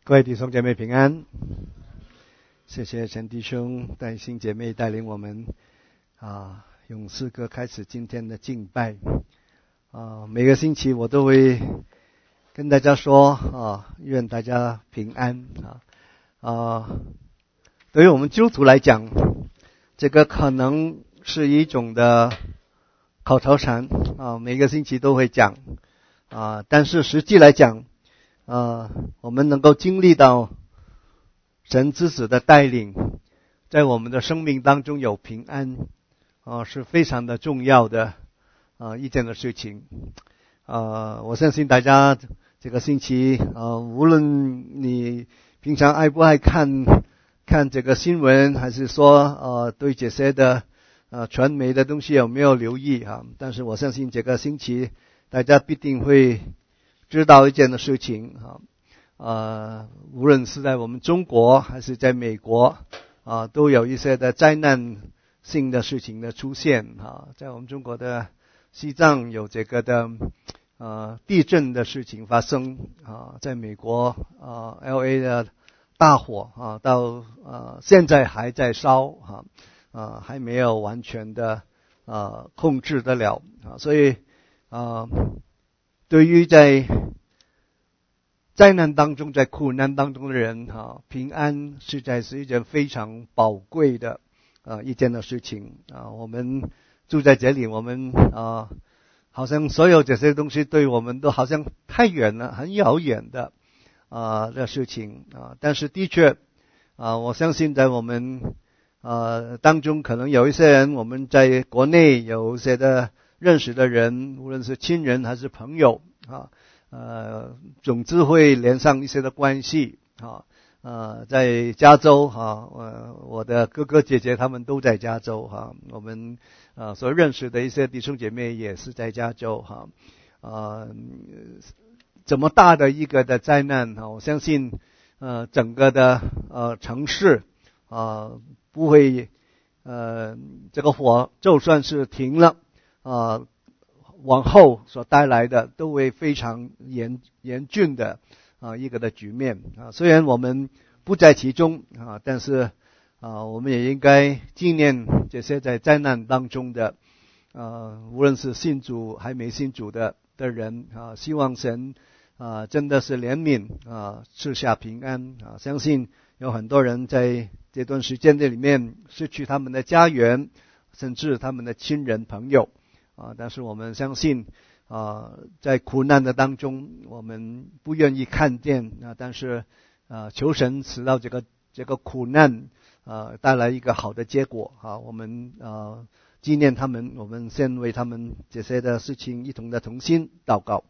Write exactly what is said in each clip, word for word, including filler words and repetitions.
各位弟兄姐妹平安，谢谢陈弟兄带新姐妹带领我们啊，用诗歌开始今天的敬拜啊。每个星期我都会跟大家说啊，愿大家平安啊啊。对于我们基督徒来讲，这个可能是一种的口头禅啊，每个星期都会讲啊，但是实际来讲。呃，我们能够经历到神之子的带领，在我们的生命当中有平安，啊、呃，是非常的重要的啊、呃、一件的事情。呃，我相信大家这个星期，呃，无论你平常爱不爱看看这个新闻，还是说呃对这些的呃传媒的东西有没有留意啊？但是我相信这个星期大家必定会知道一件的事情啊，呃，无论是在我们中国还是在美国啊，都有一些的灾难性的事情的出现啊。在我们中国的西藏有这个的呃地震的事情发生啊，在美国啊 L A 的大火啊，到呃现在还在烧啊，啊还没有完全的呃控制得了啊，所以啊。对于在灾难当中、在苦难当中的人哈，平安实在是一件非常宝贵的啊一件的事情啊。我们住在这里，我们啊，好像所有这些东西对我们都好像太远了，很遥远的啊的事情啊。但是的确啊，我相信在我们啊当中，可能有一些人，我们在国内有一些的认识的人，无论是亲人还是朋友啊，呃，总之会连上一些的关系啊。呃，在加州哈，呃，我的哥哥姐姐他们都在加州哈，我们呃所认识的一些弟兄姐妹也是在加州哈。呃，这么大的一个的灾难哈，我相信呃整个的呃城市啊不会呃这个火就算是停了。啊，往后所带来的都会非常严严峻的啊一个的局面啊。虽然我们不在其中啊，但是啊，我们也应该纪念这些在灾难当中的啊，无论是信主还没信主的的人啊。希望神啊真的是怜悯啊，赐下平安啊。相信有很多人在这段时间的里面失去他们的家园，甚至他们的亲人朋友。啊，但是我们相信啊，在苦难的当中，我们不愿意看见啊，但是啊，求神使到这个这个苦难啊带来一个好的结果啊。我们啊纪念他们，我们先为他们这些的事情一同的同心祷告。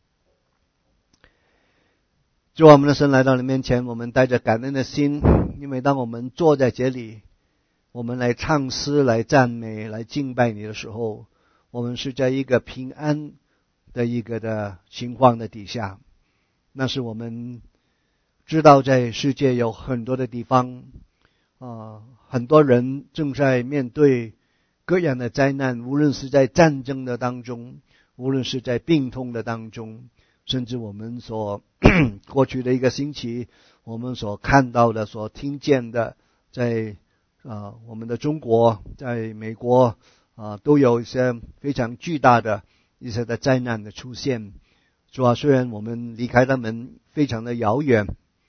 主，我们的神来到你面前，我们带着感恩的心，因为当我们坐在这里，我们来唱诗、来赞美、来敬拜你的时候，我们是在一个平安的一个的情况的底下。那是我们知道在世界有很多的地方啊，很多人正在面对各样的灾难，无论是在战争的当中，无论是在病痛的当中，甚至我们所过去的一个星期我们所看到的、所听见的，在啊我们的中国、在美国啊，都有一些非常巨大的一些的灾难的出现。主啊，虽然我们离开他们非常的遥远，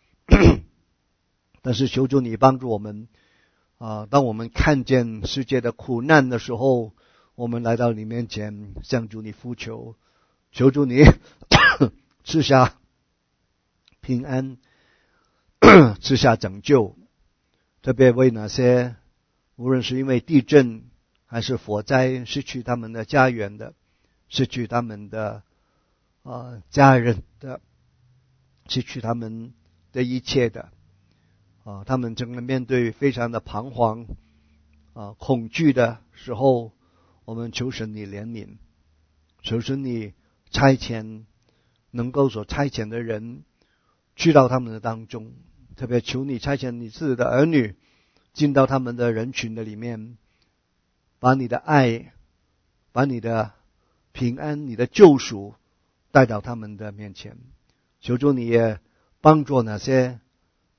但是求主你帮助我们啊！当我们看见世界的苦难的时候，我们来到你面前，向主你呼求，求主你赐下平安，赐下拯救，特别为那些无论是因为地震还是火灾失去他们的家园的，失去他们的呃家人的，失去他们的一切的啊，他们正在面对非常的彷徨啊恐惧的时候，我们求神你怜悯，求神你差遣能够所差遣的人去到他们的当中，特别求你差遣你自己的儿女进到他们的人群的里面，把你的爱，把你的平安、你的救赎带到他们的面前。求主你也帮助那些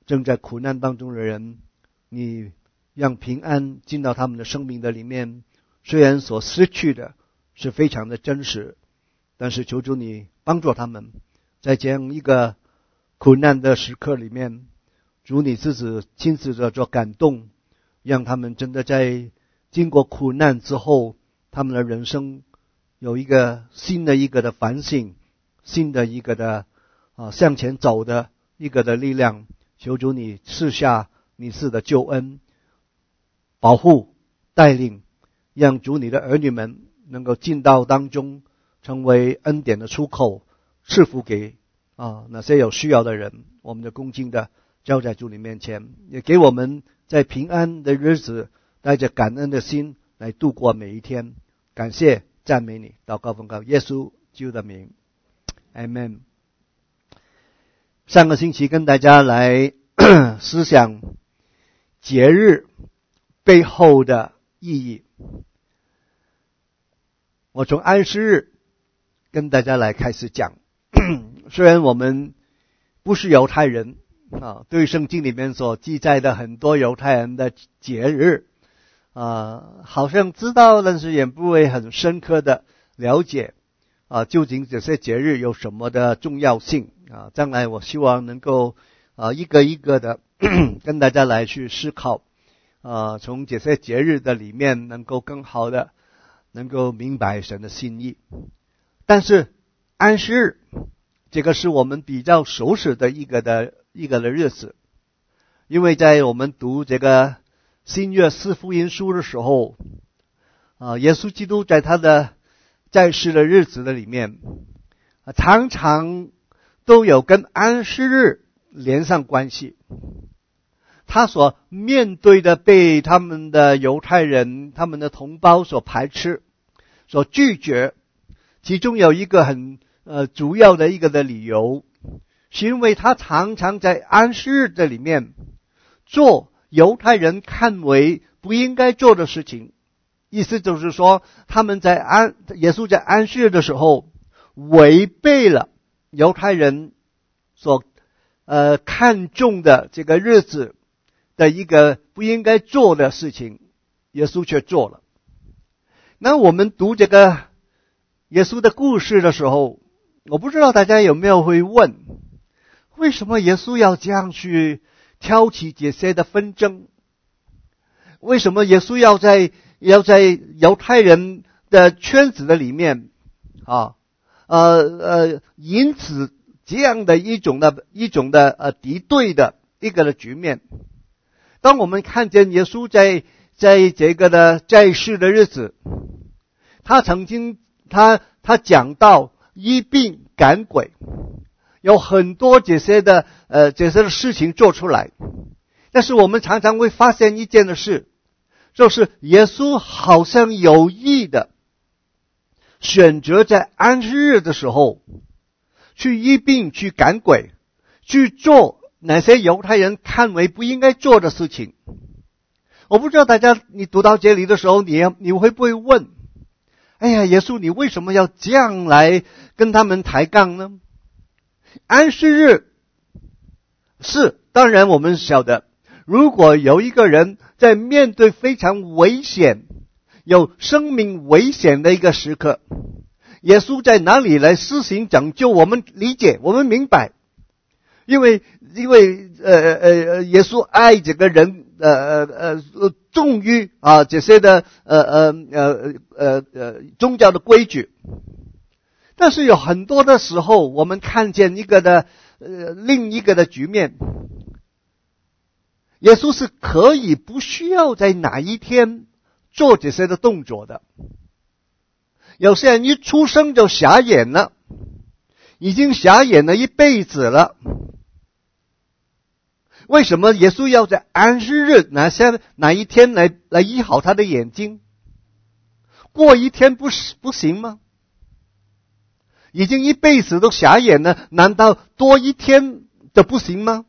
正在苦难当中的人，你让平安进到他们的生命的里面。虽然所失去的是非常的真实，但是求主你帮助他们，在这样一个苦难的时刻里面，主你自己亲自的做感动，让他们真的在经过苦难之后，他们的人生有一个新的一个的反省，新的一个的啊向前走的一个的力量。求主你赐下你赐的救恩，保护带领，让主你的儿女们能够进到当中，成为恩典的出口，赐福给啊那些有需要的人。我们的恭敬的交在主你面前，也给我们在平安的日子带着感恩的心来度过每一天。感谢赞美你，祷告奉告耶稣基督的名， Amen。 上个星期跟大家来思想节日背后的意义。我从安息日跟大家来开始讲。虽然我们不是犹太人啊，对圣经里面所记载的很多犹太人的节日啊，好像知道，但是也不会很深刻的了解啊，究竟这些节日有什么的重要性啊？将来我希望能够啊一个一个的跟大家来去思考啊，从这些节日的里面能够更好的能够明白神的心意。但是安息日这个是我们比较熟悉的一个的一个的日子，因为在我们读这个新约四福音书的时候啊，耶稣基督在他的在世的日子的里面啊，常常都有跟安息日连上关系。他所面对的被他们的犹太人他们的同胞所排斥所拒绝，其中有一个很呃主要的一个的理由，是因为他常常在安息日的里面做犹太人看为不应该做的事情。意思就是说，他们在安耶稣在安息日的时候违背了犹太人所呃看重的这个日子的一个不应该做的事情，耶稣却做了。那我们读这个耶稣的故事的时候，我不知道大家有没有会问，为什么耶稣要这样去挑起这些的纷争？为什么耶稣要在要在犹太人的圈子的里面啊呃呃引起这样的一种的一种的呃敌对的一个的局面？当我们看见耶稣在在这个的在世的日子，他曾经他他讲到医病赶鬼，有很多这些的呃这些的事情做出来。但是我们常常会发现一件的事，就是耶稣好像有意的选择在安息日的时候去医病去赶鬼，去做哪些犹太人看为不应该做的事情。我不知道大家你读到这里的时候，你你会不会问，哎呀，耶稣你为什么要这样来跟他们抬杠呢？安息日是当然我们晓得，如果有一个人在面对非常危险有生命危险的一个时刻，耶稣在哪里来施行拯救，我们理解我们明白，因为因为呃呃耶稣爱这个人呃呃呃重于啊这些的呃呃呃呃呃宗教的规矩。但是有很多的时候我们看见一个的呃另一个的局面，耶稣是可以不需要在哪一天做这些的动作的。有些人一出生就瞎眼了，已经瞎眼了一辈子了，为什么耶稣要在安息日哪些哪一天来来医好他的眼睛？过一天不不行吗？已经一辈子都瞎眼了，难道多一天就不行吗？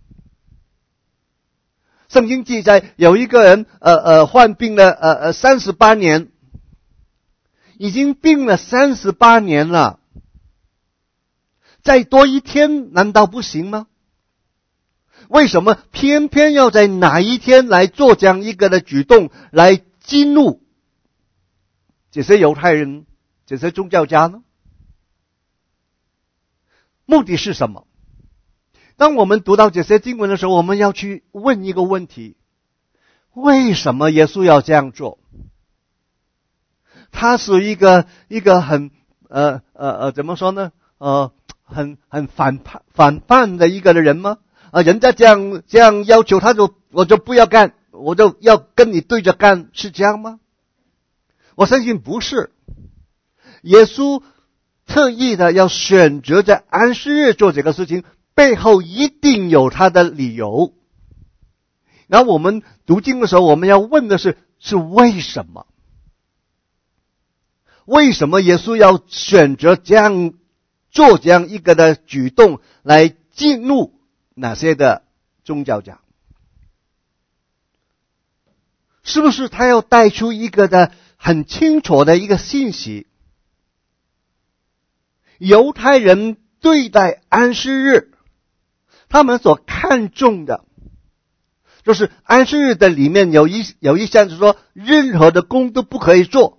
圣经记载有一个人呃呃患病了呃呃三十八年，已经病了三十八年了，再多一天难道不行吗？ 为什么偏偏要在哪一天来做这样一个的举动，来激怒这些犹太人、这些宗教家呢？目的是什么？当我们读到这些经文的时候，我们要去问一个问题：为什么耶稣要这样做？他是一个一个很呃呃呃怎么说呢？呃，很很反叛反叛的一个的人吗？啊，人家这样这样要求，他就我就不要干，我就要跟你对着干，是这样吗？我相信不是。耶稣特意的要选择在安息日做这个事情，背后一定有他的理由。然后我们读经的时候，我们要问的是：是为什么？为什么耶稣要选择这样做这样一个的举动，来激怒哪些的宗教家？是不是他要带出一个的很清楚的一个信息？犹太人对待安息日，他们所看重的就是安息日的里面有一有一项是说，任何的工都不可以做。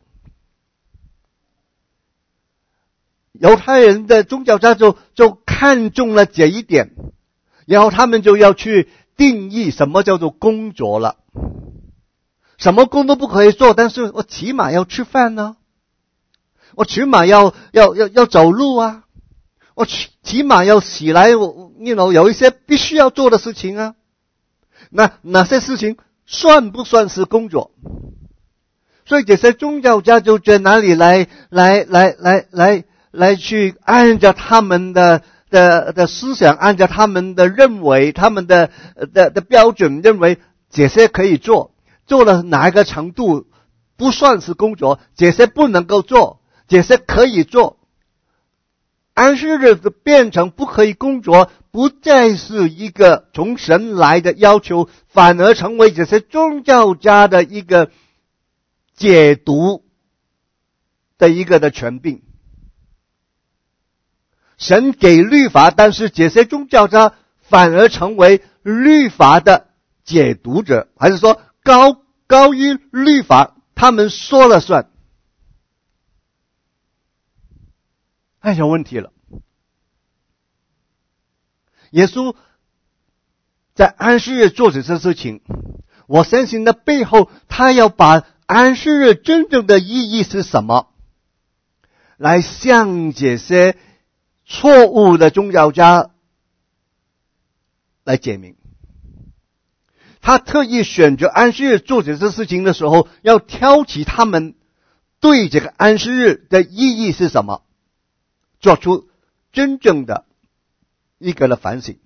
犹太人的宗教家就就看中了这一点，然后他们就要去定义什么叫做工作了。什么工都不可以做，但是我起码要吃饭呢，我起码要要要要走路啊，我起起码要起来，我 you know 有一些必须要做的事情啊。那哪些事情算不算是工作？所以这些宗教家就在哪里来来来来来来去按照他们的的的思想，按照他们的认为，他们的的的标准，认为这些可以做，做了哪一个程度不算是工作，这些不能够做，这些可以做。安息日变成不可以工作，不再是一个从神来的要求，反而成为这些宗教家的一个解读的一个的权柄。神给律法，但是这些宗教家反而成为律法的解读者，还是说高高于律法，他们说了算？哎，有问题了。耶稣在安息日做这些事情，我相信的背后，他要把安息日真正的意义是什么，来向这些错误的宗教家来解明。他特意选择安息日做这些事情的时候，要挑起他们对这个安息日的意义是什么，做出真正的一个的反省。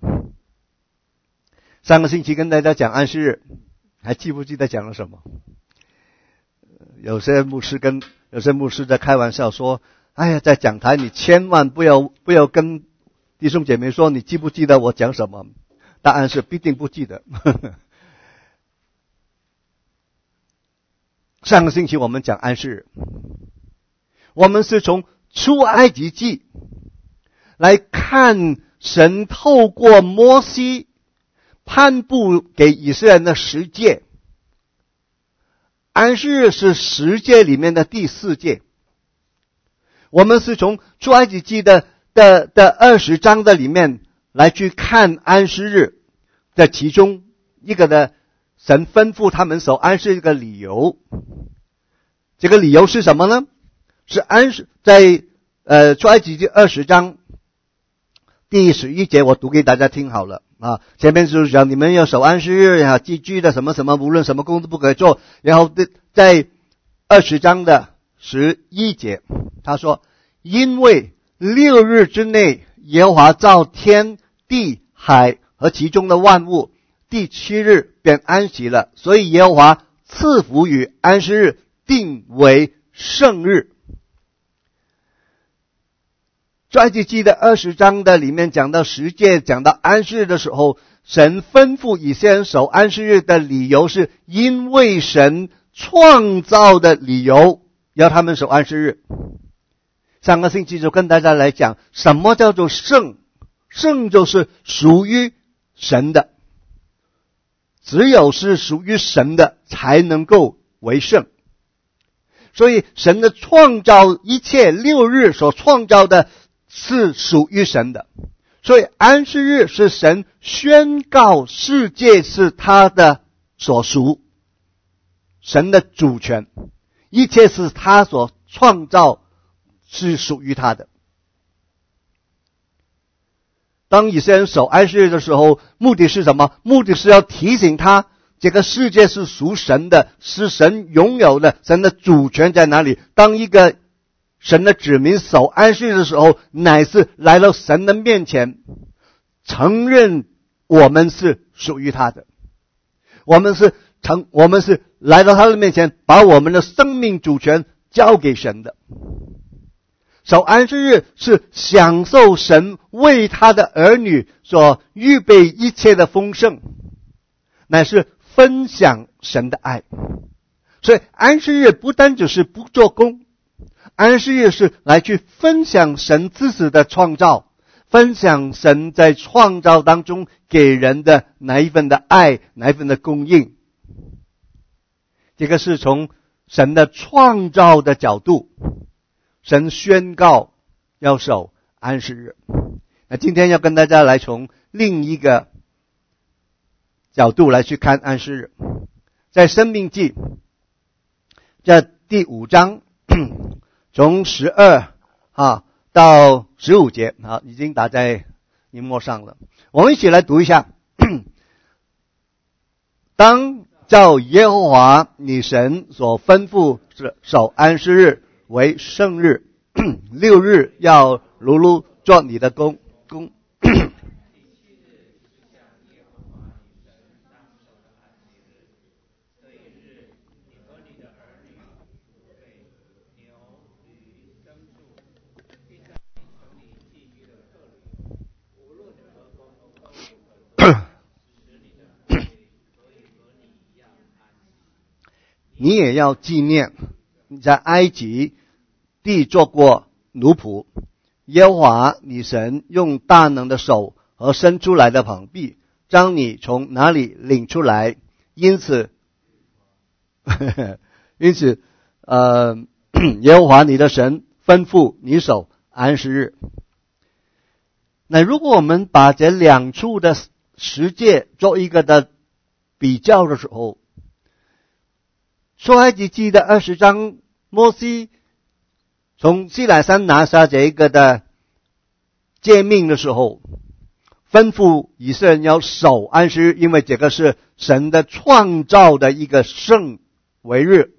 上个星期跟大家讲安息日，还记不记得讲了什么？有些牧师跟有些牧师在开玩笑说：“哎呀，在讲台你千万不要不要跟弟兄姐妹说你记不记得我讲什么。”答案是必定不记得。上个星期我们讲安息日，我们是从出埃及记来看神透过摩西颁布给以色列人的十诫。安息日是十诫里面的第四诫。我们是从出埃及记的的的二十章的里面来去看安息日的其中一个的神吩咐他们守安息日的理由。这个理由是什么呢？是安息在呃出埃及记二十章第十一节，我读给大家听好了啊。前面就是讲你们要守安息日啊，寄居的什么什么，无论什么工都不可以做。然后在二十章的十一节，他说：因为六日之内耶和华造天地海和其中的万物，第七日便安息了，所以耶和华赐福于安息日，定为圣日。出埃及记的二十章的里面讲到十诫，讲到安息日的时候，神吩咐以色列人守安息日的理由是因为神创造的理由要他们守安息日。上个星期就跟大家来讲什么叫做圣。圣就是属于神的， 只有是属于神的才能够为圣。所以神的创造一切六日所创造的是属于神的，所以安息日是神宣告世界是他的所属，神的主权，一切是他所创造，是属于他的。当以色列人守安息日的时候，目的是什么？目的是要提醒他这个世界是属神的，是神拥有的，神的主权在哪里。当一个神的子民守安息日的时候，乃是来到神的面前，承认我们是属于他的，我们是承我们是来到他的面前，把我们的生命主权交给神的。守安息日是享受神为他的儿女所预备一切的丰盛，乃是分享神的爱。所以安息日不单只是不做工，安息日是来去分享神自己的创造，分享神在创造当中给人的哪一份的爱，哪一份的供应。这个是从神的创造的角度，神宣告要守安息日。那今天要跟大家来从另一个角度来去看安息日。在申命记这第五章从十二啊到十五节啊，已经打在荧幕上了，我们一起来读一下。当照耶和华你神所吩咐守安息日为圣日，六日要如如做你的工工。你也要纪念你在埃及地做过奴仆，耶和华你神用大能的手和伸出来的膀臂将你从哪里领出来，因此因此呃，耶和华你的神吩咐你守安息日。那如果我们把这两处的十诫做一个的比较的时候，出埃及记的二十章，摩西从西乃山拿下这一个的诫命的时候，吩咐以色列人要守安息日，因为这个是神的创造的一个圣为日。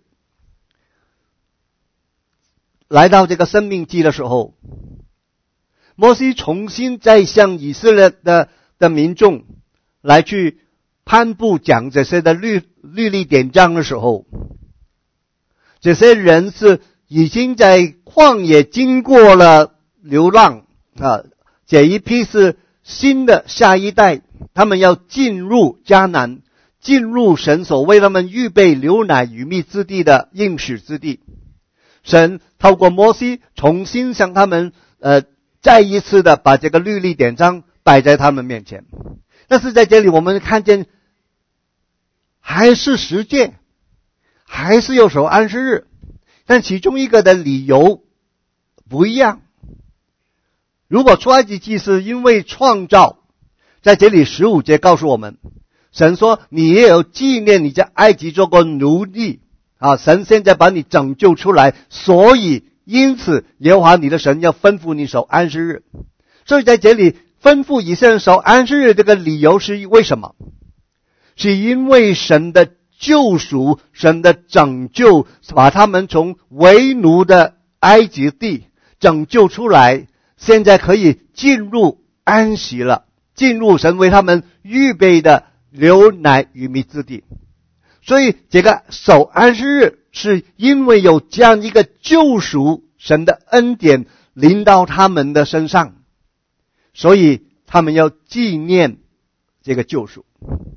来到这个申命记的时候，摩西重新再向以色列的的民众来去颁布讲这些的律律例典章的时候，这些人是已经在旷野经过了流浪啊，这一批是新的下一代，他们要进入迦南，进入神所为他们预备流奶与蜜之地的应许之地。神透过摩西重新向他们呃再一次的把这个律例典章摆在他们面前。但是在这里我们看见还是十诫，还是要守安息日，但其中一个的理由不一样。如果出埃及记是因为创造，在这里十五节告诉我们，神说你也有纪念你在埃及做过奴隶啊，神现在把你拯救出来，所以因此耶和华你的神要吩咐你守安息日。所以在这里吩咐以色列人守安息日，这个理由是为什么？是因为神的救赎，神的拯救，把他们从为奴的埃及地拯救出来，现在可以进入安息了，进入神为他们预备的流奶与蜜之地。所以这个守安息日是因为有这样一个救赎，神的恩典临到他们的身上，所以他们要纪念这个救赎。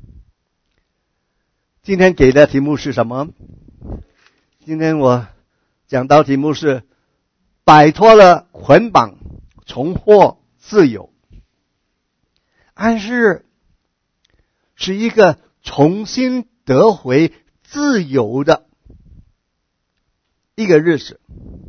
今天给的题目是什么？今天我讲到题目是摆脱了捆绑，重获自由。安息日是一个重新得回自由的一个日子。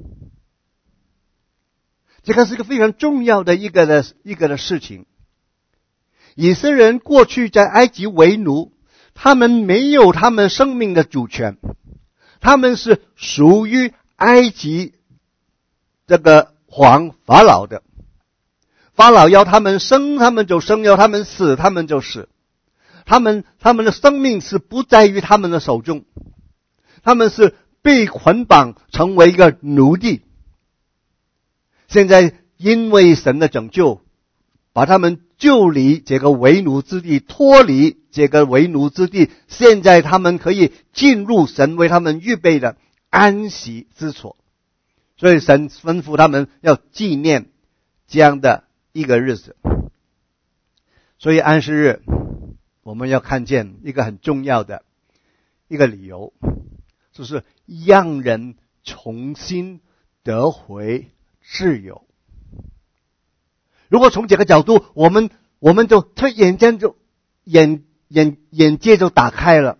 这个是一个非常重要的一个的一个的事情。以色列人过去在埃及为奴，他们没有他们生命的主权，他们是属于埃及这个皇法老的。法老要他们生他们就生，要他们死他们就死。他们他们的生命是不在于他们的手中，他们是被捆绑成为一个奴隶。现在因为神的拯救，把他们救离这个为奴之地，脱离这个为奴之地，现在他们可以进入神为他们预备的安息之所。所以神吩咐他们要纪念这样的一个日子。所以安息日我们要看见一个很重要的一个理由，就是让人重新得回自由。如果从这个角度，我们我们就突然间就眼眼眼界就打开了。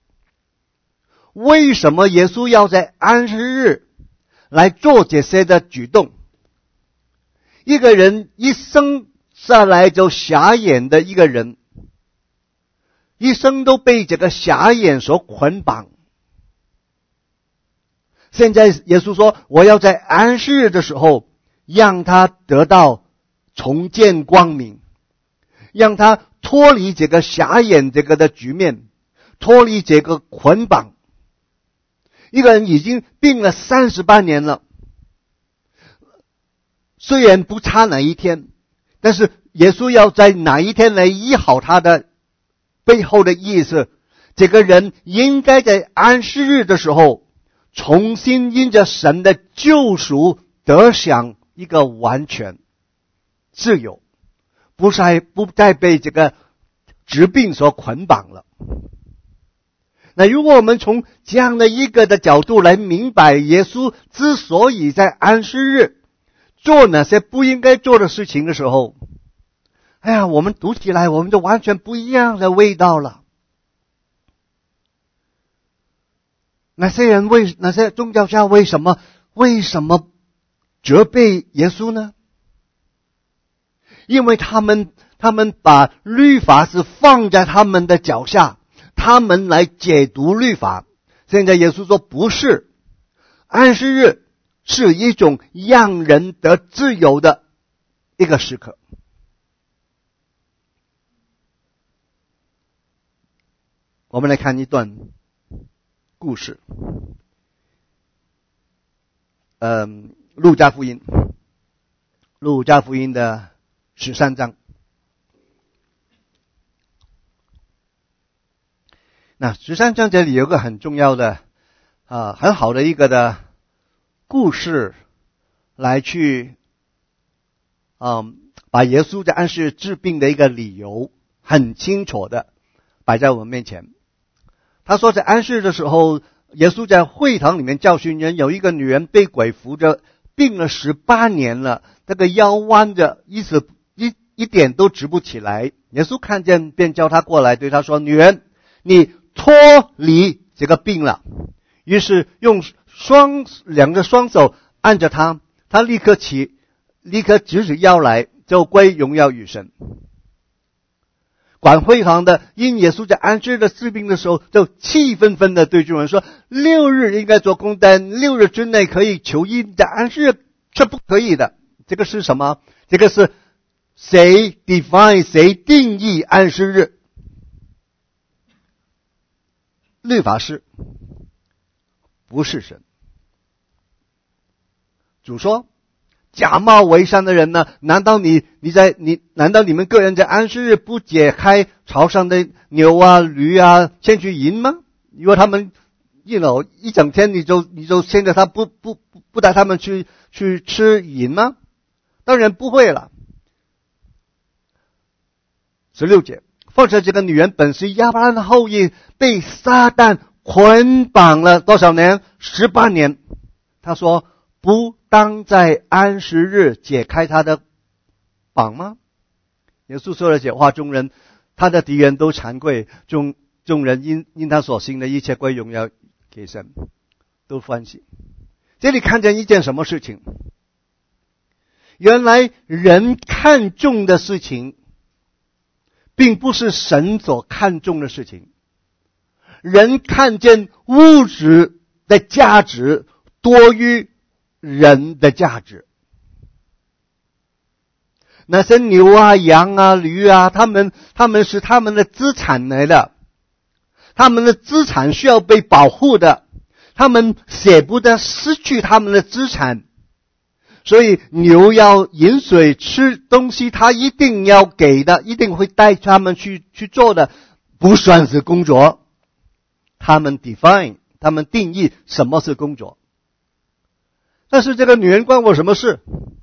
为什么耶稣要在安息日来做这些的举动？一个人一生下来就瞎眼的一个人，一生都被这个瞎眼所捆绑。现在耶稣说，我要在安息日的时候让他得到重见光明，让他脱离这个瞎眼这个的局面，脱离这个捆绑。一个人已经病了三十八年了，虽然不差哪一天，但是耶稣要在哪一天来医好他的背后的意思，这个人应该在安息日的时候重新因着神的救赎得享一个完全自由，不再不再被这个疾病所捆绑了。那如果我们从这样的一个的角度来明白耶稣之所以在安息日做那些不应该做的事情的时候，哎呀，我们读起来我们就完全不一样的味道了。那些人为那些宗教家为什么为什么责备耶稣呢？因为他们他们把律法是放在他们的脚下，他们来解读律法。现在耶稣说不是，安息日是一种让人得自由的一个时刻。我们来看一段故事，嗯，路加福音，路加福音的十三章。那十三章这里有个很重要的啊，很好的一个的故事，来去嗯，把耶稣在安息日治病的一个理由很清楚的摆在我们面前。他说在安息日的时候，耶稣在会堂里面教训人，有一个女人被鬼附着，病了十八年了，那个腰弯着，一直一一点都直不起来。耶稣看见便叫他过来，对他说，女人，你脱离这个病了。于是用双两个双手按着他，他立刻起，立刻直起腰来，就归荣耀与神。管会堂的因耶稣在安息日的治病的时候，就气愤愤的对众人说，六日应该做工单，六日之内可以求医，在安息日却不可以的。这个是什么？这个是谁 define 谁定义安息日？律法师，不是神。主说，假冒为善的人呢？难道你你在你难道你们个人在安息日不解开槽上的牛啊驴啊牵去淫吗？如果他们you know一整天你就你就牵着他不不不不带他们去去吃淫吗？当然不会了。十六节，况且这个女人本是亚伯拉罕的后裔，被撒旦捆绑了多少年？十八年。他说，不当在安息日解开他的绑吗？耶稣说了这话，众人他的敌人都惭愧，众众人因因他所行的一切归荣耀给神，都欢喜。这里看见一件什么事情？原来人看重的事情，并不是神所看重的事情。人看见物质的价值多于人的价值。那些牛啊、羊啊、驴啊，他们他们是他们的资产来的，他们的资产需要被保护的，他们舍不得失去他们的资产，所以牛要饮水吃东西，他一定要给的，一定会带他们去去做的，不算是工作。他们 define， 他们定义什么是工作。但是这个女人关我什么事？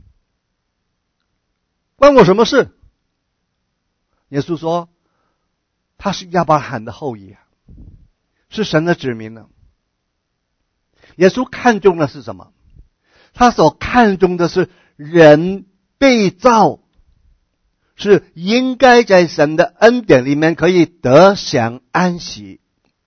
关我什么事？耶稣说，他是亚伯拉罕的后裔啊，是神的子民呢。耶稣看重的是什么？他所看重的是人被造，是应该在神的恩典里面可以得享安息。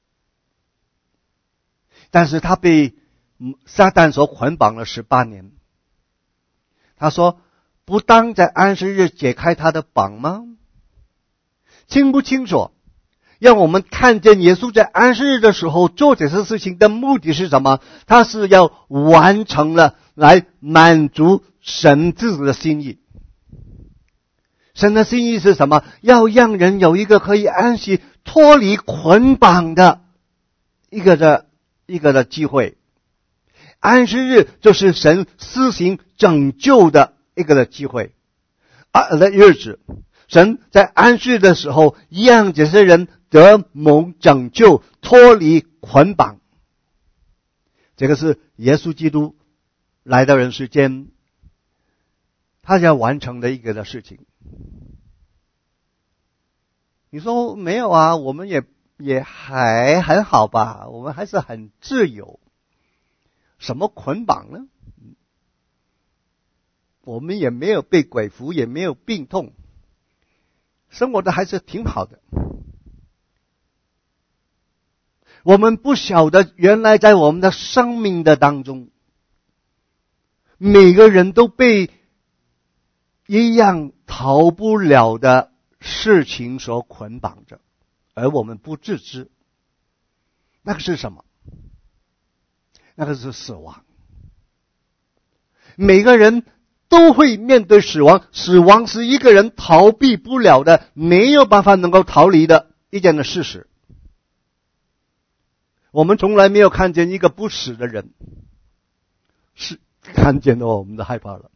但是他被撒旦所捆绑了十八年。他说，不当在安息日解开他的绑吗？清不清楚？让我们看见耶稣在安息日的时候做这些事情的目的是什么？他是要完成了来满足神自己的心意。神的心意是什么？要让人有一个可以安息、脱离捆绑的一个的一个的机会。安息日就是神施行拯救的一个的机会啊的日子。神在安息日的时候，让这些人得蒙拯救，脱离捆绑。这个是耶稣基督来到人世间，他要完成的一个的事情。你说没有啊，我们也也还很好吧，我们还是很自由，什么捆绑呢？我们也没有被鬼附，也没有病痛，生活的还是挺好的。我们不晓得，原来在我们的生命的当中，每个人都被一样逃不了的事情所捆绑着，而我们不自知。那个是什么？那个是死亡。每个人都会面对死亡，死亡是一个人逃避不了的，没有办法能够逃离的一件的事实。我们从来没有看见一个不死的人，是看见的我们都害怕了。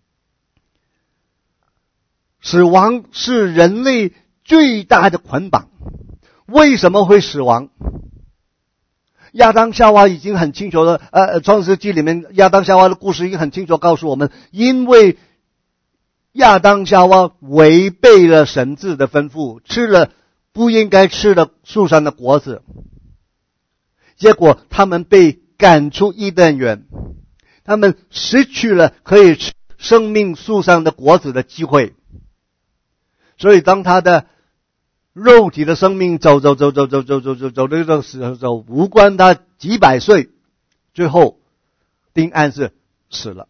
死亡是人类最大的捆绑。为什么会死亡？亚当夏娃已经很清楚了，呃，创世纪里面亚当夏娃的故事已经很清楚告诉我们，因为亚当夏娃违背了神旨的吩咐，吃了不应该吃的树上的果子，结果他们被赶出伊甸园，他们失去了可以吃生命树上的果子的机会。所以当他的肉体的生命走走走走走走走走走的这个时候，无关他几百岁，最后定案是死了。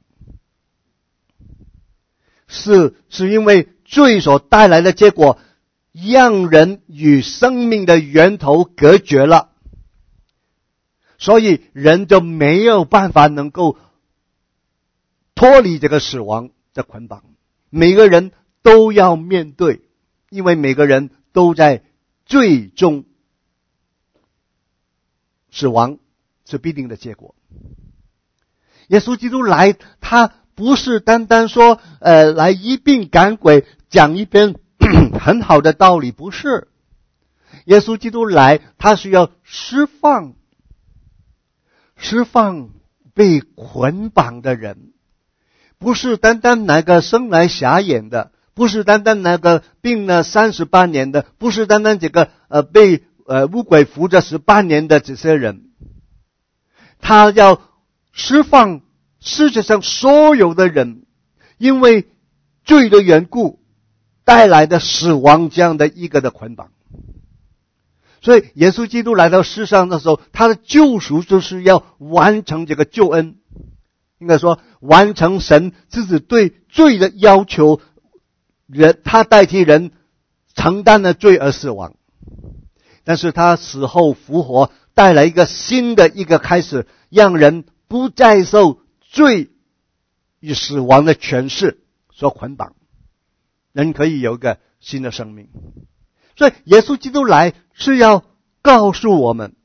是是因为罪所带来的结果，让人与生命的源头隔绝了，所以人就没有办法能够脱离这个死亡的捆绑。每个人都要面对，因为每个人都在最终，死亡是必定的结果。耶稣基督来，他不是单单说呃来医病赶鬼，讲一篇很好的道理，不是。耶稣基督来，他是要释放释放被捆绑的人，不是单单那个生来瞎眼的，不是单单那个病了三十八年的，不是单单这个呃被呃污鬼附着十八年的这些人，他要释放世界上所有的人，因为罪的缘故带来的死亡这样的一个的捆绑。 所以耶稣基督来到世上的时候，他的救赎就是要完成这个救恩，应该说完成神自己对罪的要求，人他代替人承担了罪而死亡，但是他死后复活，带来一个新的一个开始，让人不再受罪与死亡的权势所捆绑，人可以有一个新的生命。所以耶稣基督来是要告诉我们，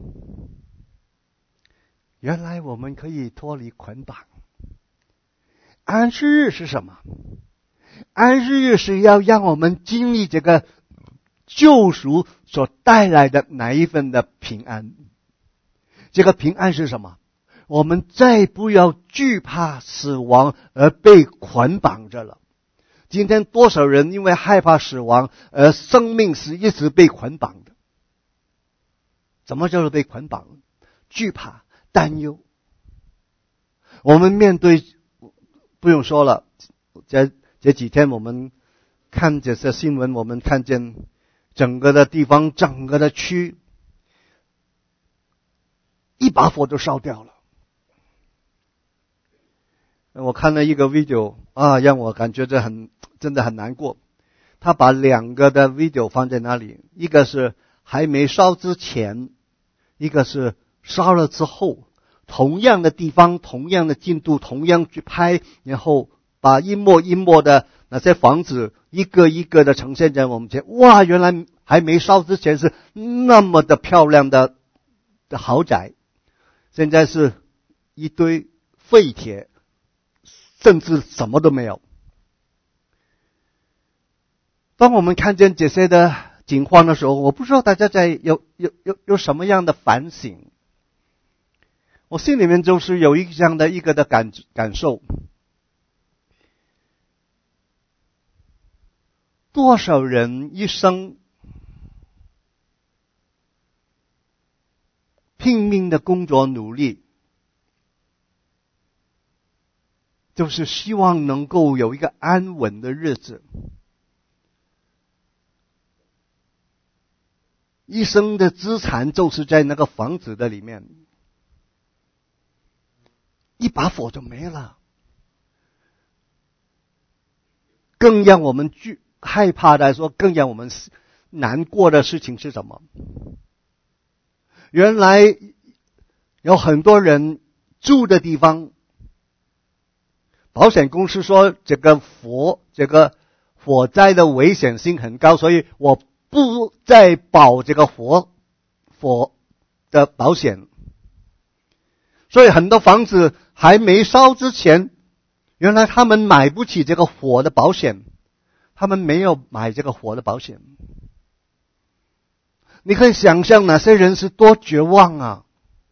原来我们可以脱离捆绑。安息日是什么？安息日是要让我们经历这个救赎所带来的那一份的平安。这个平安是什么？我们再不要惧怕死亡而被捆绑着了。今天多少人因为害怕死亡而生命是一直被捆绑的？怎么叫做被捆绑？惧怕、担忧。我们面对，不用说了，这这几天我们看这些新闻，我们看见整个的地方，整个的区，一把火都烧掉了。我看了一个 video 啊，让我感觉这很真的很难过。他把两个的 video 放在那里，一个是还没烧之前，一个是烧了之后，同样的地方，同样的进度，同样去拍，然后把一幕一幕的那些房子一个一个的呈现在我们前。哇，原来还没烧之前是那么的漂亮的的豪宅，现在是一堆废铁，甚至什么都没有。当我们看见这些的情况的时候，我不知道大家在有有有有什么样的反省。我心里面就是有一这样的一个的感感受。多少人一生拼命的工作努力，就是希望能够有一个安稳的日子，一生的资产就是在那个房子的里面，一把火就没了。更让我们惧害怕的说，更让我们难过的事情是什么？原来有很多人住的地方，保险公司说这个火这个火灾的危险性很高，所以我不再保这个火火的保险。所以很多房子还没烧之前，原来他们买不起这个火的保险，他们没有买这个火的保险。你可以想象哪些人是多绝望啊！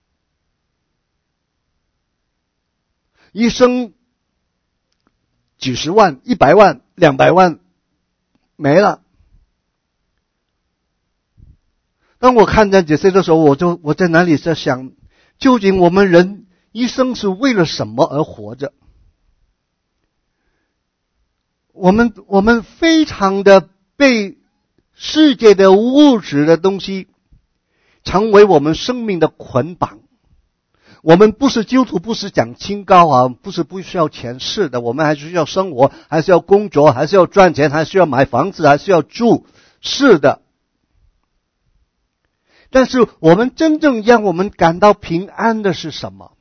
一生几十万、一百万、两百万没了。当我看见这些的时候，我就我在哪里在想，究竟我们人一生是为了什么而活着？我们我们非常的被世界的物质的东西成为我们生命的捆绑。我们不是基督徒，不是讲清高啊，不是不需要钱，是的，我们还是需要生活，还是要工作，还是要赚钱，还是要买房子，还是要住，是的。但是我们真正让我们感到平安的是什么？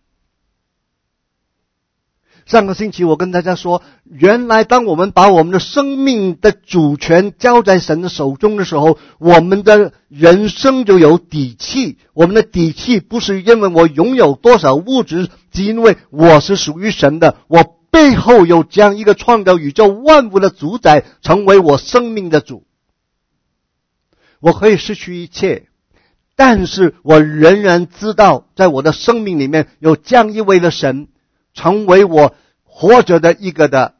上个星期我跟大家说，原来当我们把我们的生命的主权交在神的手中的时候，我们的人生就有底气。我们的底气不是因为我拥有多少物质，只因为我是属于神的，我背后有这样一个创造宇宙万物的主宰，成为我生命的主。我可以失去一切，但是我仍然知道在我的生命里面有这样一位的神，成为我活着的一个的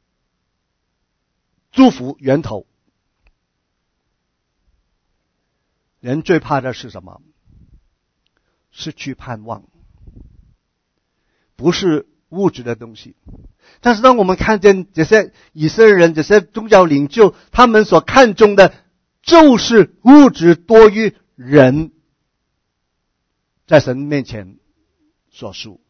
祝福源头。人最怕的是什么？失去盼望，不是物质的东西。但是当我们看见这些以色列人，这些宗教领袖，他们所看重的就是物质多于人在神面前所属。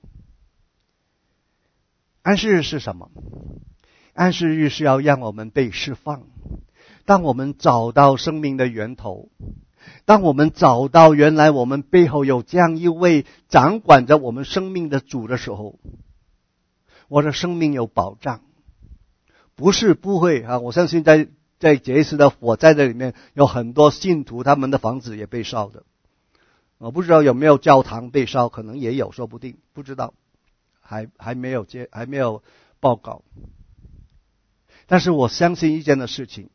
安息日是什么？安息日是要让我们被释放。当我们找到生命的源头，当我们找到原来我们背后有这样一位掌管着我们生命的主的时候，我的生命有保障。不是不会啊！我相信在在这一次的火灾的里面，有很多信徒他们的房子也被烧的。我不知道有没有教堂被烧，可能也有，说不定，不知道，还还没有接，还没有报告。但是我相信一件的事情，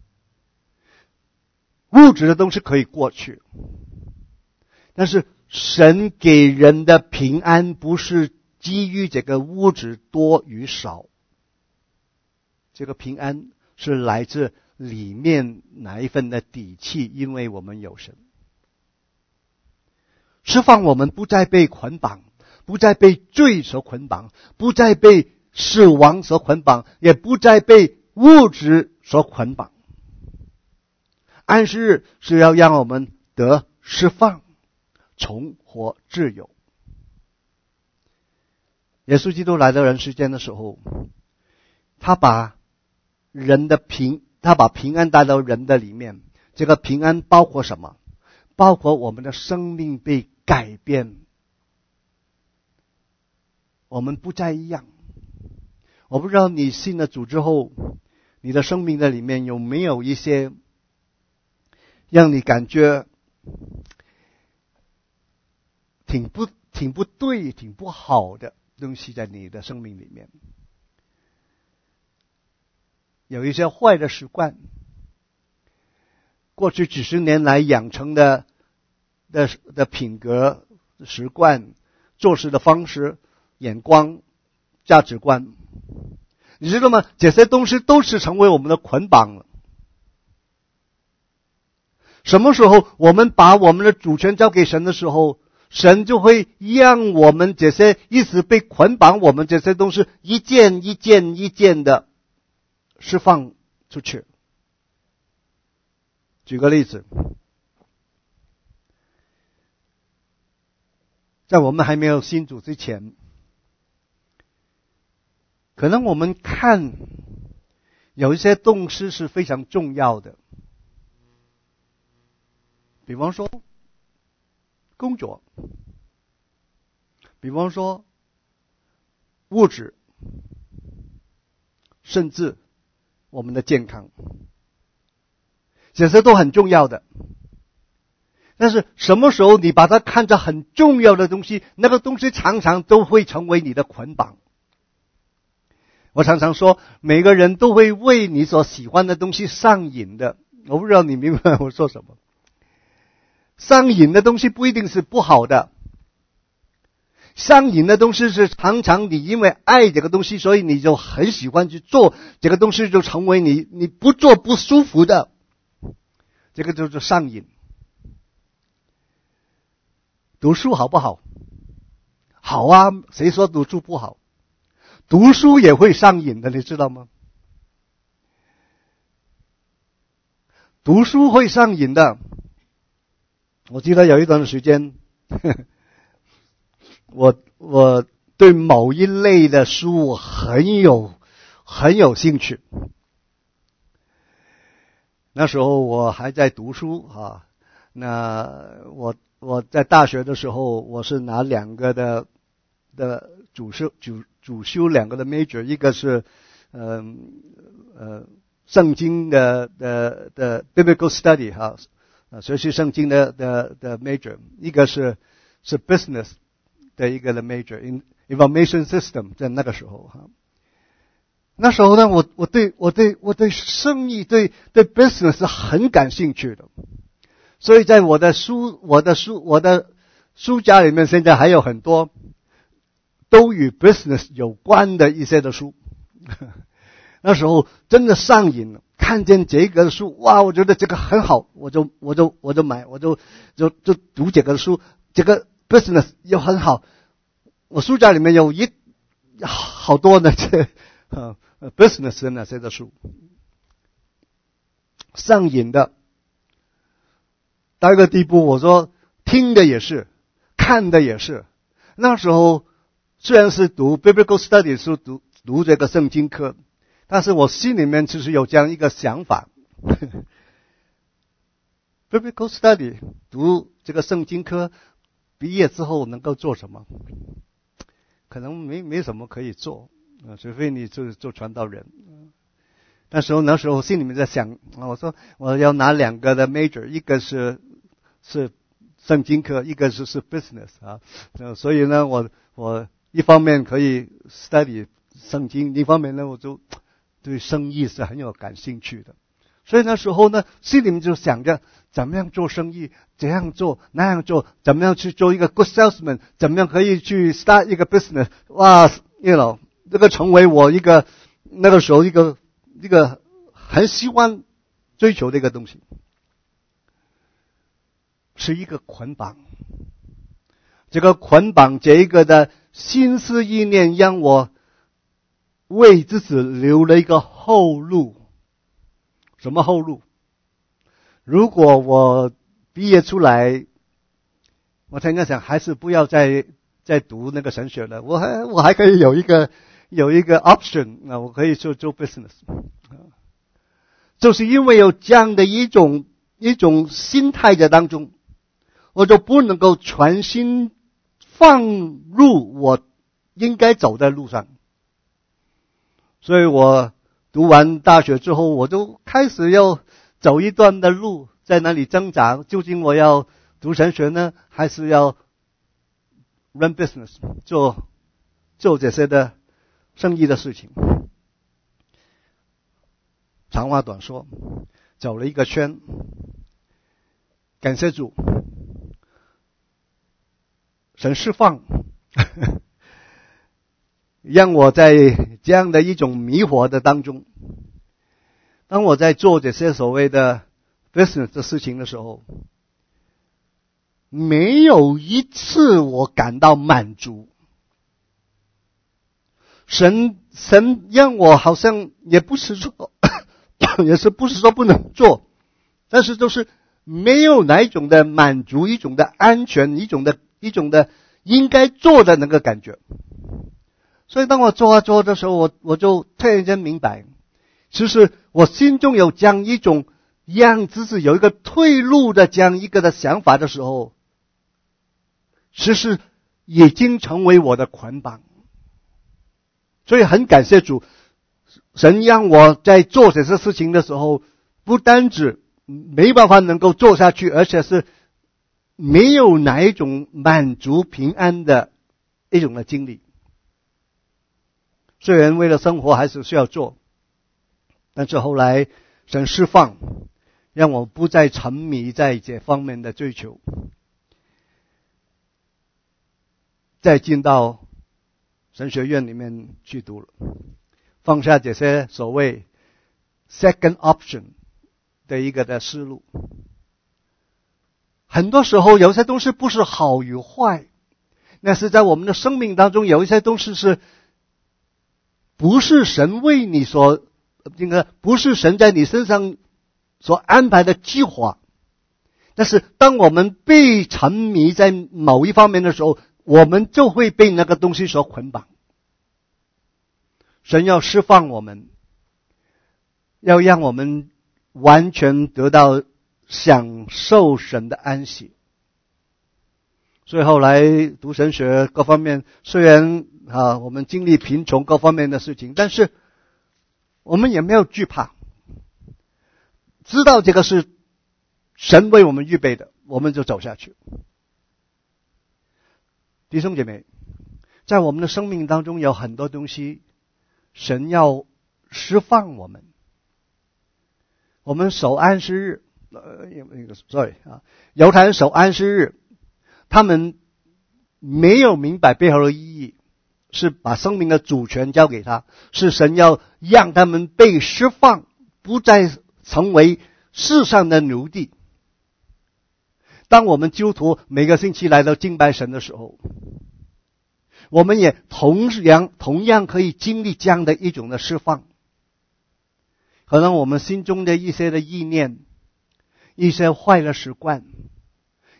物质的东西可以过去，但是神给人的平安不是基于这个物质多与少，这个平安是来自里面哪一份的底气，因为我们有神。释放我们不再被捆绑，不再被罪所捆绑，不再被死亡所捆绑，也不再被物质所捆绑。安息日是要让我们得释放，重获自由。耶稣基督来到人世间的时候，他把人的平，他把平安带到人的里面。这个平安包括什么？包括我们的生命被改变，我们不再一样。我不知道你信了主之后，你的生命的里面有没有一些让你感觉挺不挺不对、挺不好的东西在你的生命里面？有一些坏的习惯，过去几十年来养成的的的品格、习惯、做事的方式、眼光、价值观，你知道吗？这些东西都是成为我们的捆绑了。什么时候我们把我们的主权交给神的时候，神就会让我们这些一直被捆绑我们这些东西一件一件一件的释放出去。举个例子，在我们还没有信主之前，可能我们看有一些东西是非常重要的，比方说工作，比方说物质，甚至我们的健康，这些都很重要的。但是什么时候你把它看作很重要的东西，那个东西常常都会成为你的捆绑。我常常说，每个人都会为你所喜欢的东西上瘾的。我不知道你明白我说什么。上瘾的东西不一定是不好的，上瘾的东西是常常你因为爱这个东西，所以你就很喜欢去做这个东西，就成为你你不做不舒服的，这个就是上瘾。读书好不好？好啊，谁说读书不好？读书也会上瘾的，你知道吗？读书会上瘾的。我记得有一段时间，呵呵我我对某一类的书很有很有兴趣。那时候我还在读书啊，那我我在大学的时候，我是拿两个的的主修主主修两个的 major， 一个是嗯 呃, 呃圣经的的的 biblical study 哈。啊，学习圣经的的的 major， 一个是是 business 的一个的 major in information system， 在那个时候哈，那时候呢，我我对我对我对生意对对 business 是很感兴趣的，所以在我的书我的书我的书架里面，现在还有很多都与 business 有关的一些的书。那时候真的上瘾了。看见这个书，哇，我觉得这个很好，我就我就我就买，我就就就读这个书，这个 business 又很好。我书架里面有一好多的这呃 business 的那些的书，上瘾的。 到一个地步，我说听的也是，看的也是。那时候虽然是读 Biblical Studies 是读读这个圣经课，但是我心里面其实有这样一个想法，Biblical Study 读这个圣经科，毕业之后能够做什么？可能没没什么可以做，呃，除非你就是做传道人。那时候那时候心里面在想，我说我要拿两个的 major， 一个是是圣经科，一个是是 business 啊，呃，所以呢，我我一方面可以 study 圣经，一方面呢，我就对生意是很有感兴趣的。所以那时候呢，心里面就想着怎么样做生意，怎样做那样做，怎么样去做一个 good salesman， 怎么样可以去 start 一个 business， 哇 you know 这个成为我一个那个时候一个一个很希望追求的一个东西，是一个捆绑。这个捆绑这一个的心思意念，让我为自己留了一个后路。什么后路？如果我毕业出来，我曾经想还是不要再再读那个神学了，我还我还可以有一个有一个 option 啊，我可以做做 business。就是因为有这样的一种一种心态在当中，我就不能够全心放入我应该走的路上。所以我读完大学之后，我就开始要走一段的路，在那里挣扎，究竟我要读神学呢，还是要 run business， 做做这些的生意的事情。长话短说，走了一个圈，感谢主，神释放让我在这样的一种迷惑的当中，当我在做这些所谓的 business 的事情的时候，没有一次我感到满足。神神让我好像也不是说也是不是说不能做，但是就是没有哪一种的满足，一种的安全，一种的一种的应该做的那个感觉。所以当我做啊做的时候，我我就突然间明白，其实我心中有这样一种让自己有一个退路的这样一个的想法的时候，其实已经成为我的捆绑。所以很感谢主，神让我在做这些事情的时候，不单止没办法能够做下去，而且是没有哪一种满足平安的一种的经历。虽然为了生活还是需要做，但是后来神释放，让我不再沉迷在这方面的追求，再进到神学院里面去读了，放下这些所谓 second option 的一个的思路。很多时候有些东西不是好与坏，那是在我们的生命当中有一些东西是不是神为你所这个不是神在你身上所安排的计划。但是当我们被沉迷在某一方面的时候，我们就会被那个东西所捆绑。神要释放我们，要让我们完全得到享受神的安息。所以后来读神学各方面，虽然啊我们经历贫穷各方面的事情，但是我们也没有惧怕，知道这个是神为我们预备的，我们就走下去。弟兄姐妹，在我们的生命当中有很多东西神要释放我们。我们守安息日，呃 sorry 啊，犹太人守安息日，他们没有明白背后的意义，是把生命的主权交给他，是神要让他们被释放，不再成为世上的奴隶。当我们基督徒每个星期来到敬拜神的时候，我们也同样同样可以经历这样的一种的释放。可能我们心中的一些的意念，一些坏的习惯，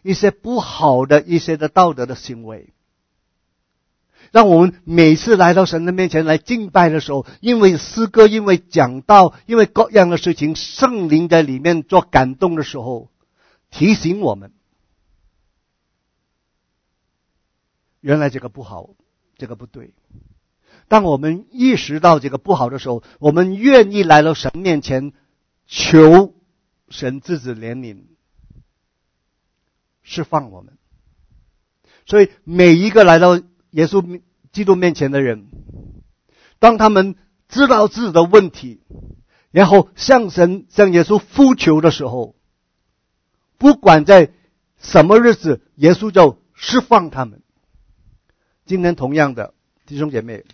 一些不好的一些的道德的行为。让我们每次来到神的面前来敬拜的时候，因为诗歌，因为讲道，因为各样的事情，圣灵在里面做感动的时候，提醒我们，原来这个不好，这个不对。当我们意识到这个不好的时候，我们愿意来到神面前，求神自己怜悯，释放我们。所以每一个来到耶稣基督面前的人，当他们知道自己的问题，然后向神向耶稣呼求的时候，不管在什么日子，耶稣就释放他们。今天同样的弟兄姐妹，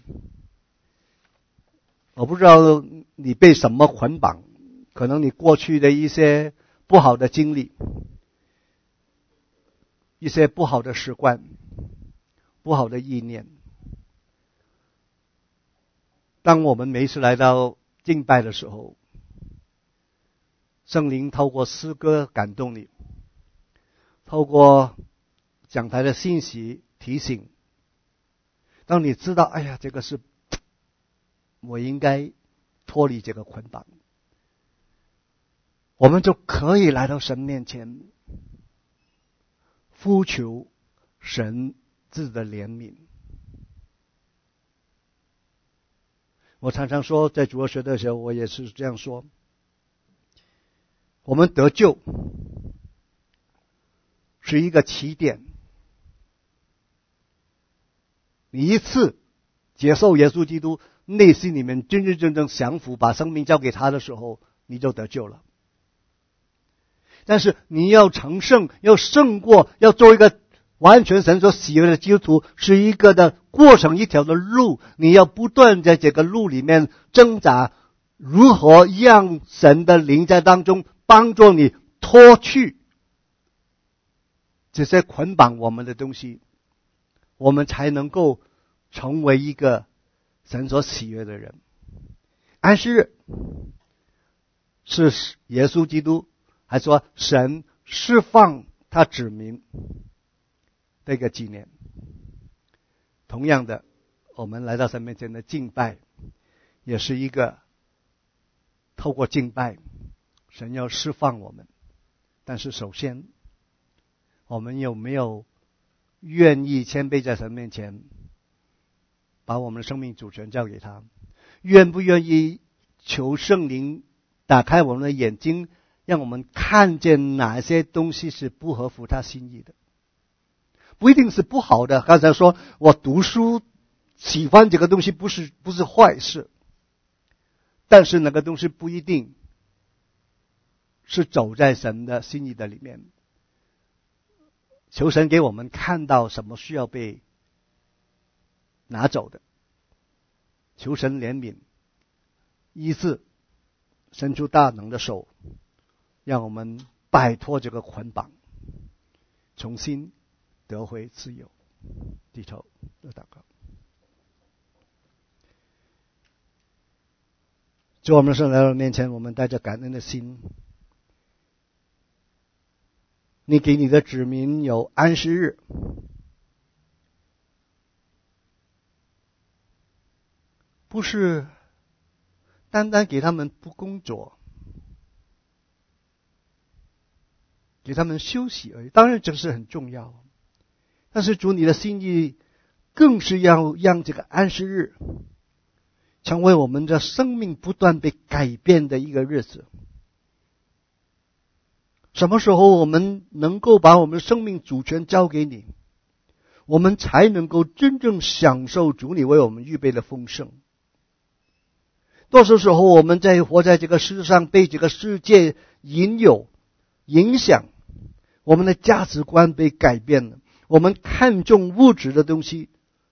我不知道你被什么捆绑，可能你过去的一些不好的经历，一些不好的习惯，不好的意念。当我们每次来到敬拜的时候，圣灵透过诗歌感动你，透过讲台的信息提醒，当你知道，哎呀，这个是我应该脱离这个捆绑，我们就可以来到神面前，呼求神自己的怜悯。我常常说，在主日学的时候，我也是这样说，我们得救是一个起点。你一次接受耶稣基督，内心里面真真正正降服，把生命交给他的时候，你就得救了。但是你要成圣，要胜过，要做一个完全神所喜悦的基督徒，是一个的过程，一条的路，你要不断在这个路里面挣扎，如何让神的灵在当中帮助你脱去这些捆绑我们的东西，我们才能够成为一个神所喜悦的人。安息日是耶稣基督还说神释放他子民的一个纪念。同样的，我们来到神面前的敬拜，也是一个透过敬拜，神要释放我们。但是首先，我们有没有愿意谦卑在神面前，把我们的生命主权交给他？愿不愿意求圣灵打开我们的眼睛，让我们看见哪些东西是不合乎他心意的？不一定是不好的。刚才说我读书喜欢这个东西，不是不是坏事，但是那个东西不一定是走在神的心意的里面。求神给我们看到什么需要被拿走的，求神怜悯医治，伸出大能的手，让我们摆脱这个捆绑，重新得回自由。低头做祷告。主，我们圣来到面前，我们带着感恩的心，你给你的子民有安息日，不是单单给他们不工作，给他们休息而已。当然这是很重要，但是主，你的心意更是要让这个安息日成为我们的生命不断被改变的一个日子。什么时候我们能够把我们的生命主权交给你，我们才能够真正享受主你为我们预备的丰盛。多数时候我们在活在这个世上，被这个世界引诱影响，我们的价值观被改变了，我们看重物质的东西，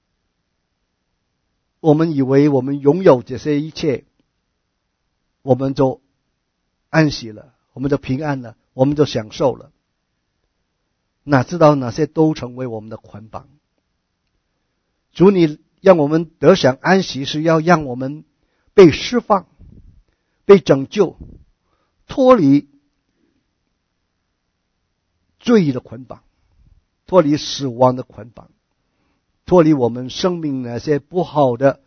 我们以为我们拥有这些一切，我们就安息了，我们就平安了，我们就享受了，哪知道哪些都成为我们的捆绑。主，你让我们得享安息，是要让我们被释放，被拯救，脱离罪的捆绑，脱离死亡的捆绑，脱离我们生命那些不好的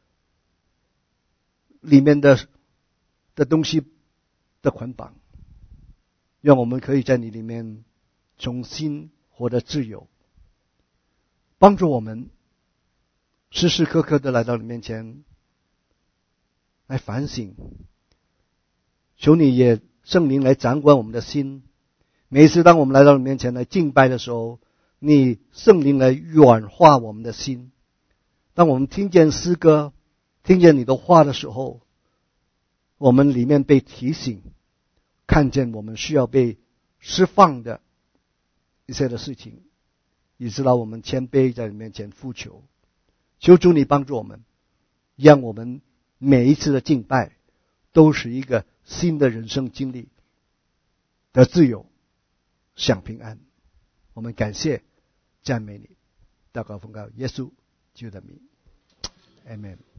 里面的的东西的捆绑，让我们可以在你里面重新活得自由。帮助我们时时刻刻的来到你面前来反省，求你也圣灵来掌管我们的心。每一次当我们来到你面前来敬拜的时候，你圣灵来软化我们的心。当我们听见诗歌，听见你的话的时候，我们里面被提醒，看见我们需要被释放的一些的事情，以致到我们谦卑在你面前呼求。求主你帮助我们，让我们每一次的敬拜都是一个新的人生经历，得自由，享平安。我们感谢赞美你，祷告奉告耶稣基督的名，阿们。